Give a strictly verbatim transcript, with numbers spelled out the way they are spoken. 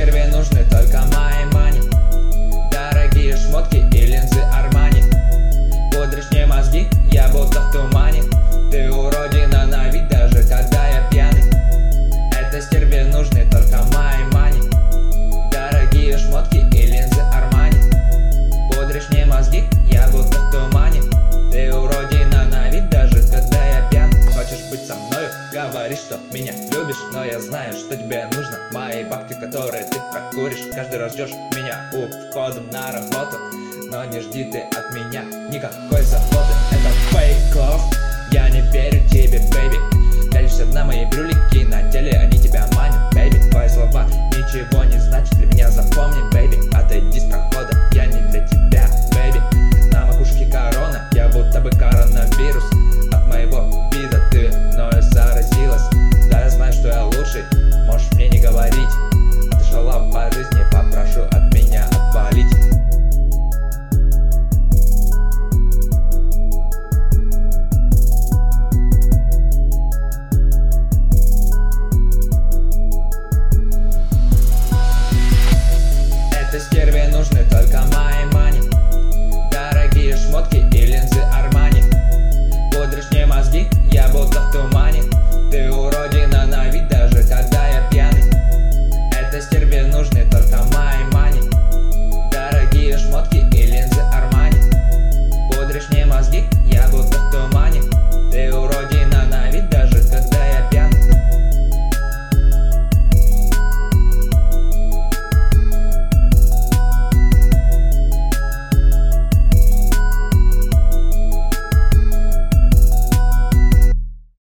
стерве нужны только мои мани. Дорогие шмотки и линзы Армани. Пудришь мне мозги, я будто в тумане. Ты уродина на вид, даже когда я пьяный. Это стерве нужны только мои мани. Дорогие шмотки и линзы Армани. Пудришь мне мозги, я будто в тумане. Ты уродина на вид, даже когда я пьяный. Хочешь быть со мною, говоришь, что меня любишь, но я знаю, что тебе нужно мои бабки, которые ты прокуришь. Каждый раз ждешь меня у входа на работу, но не жди ты от меня никакой заботы. Это fake love, я не верю тебе, бэйби. Пялишься на мои брюлики, на деле они тебя манят, бэйби. Твои слова ничего не значат для меня, запомни, бэйби. Отойди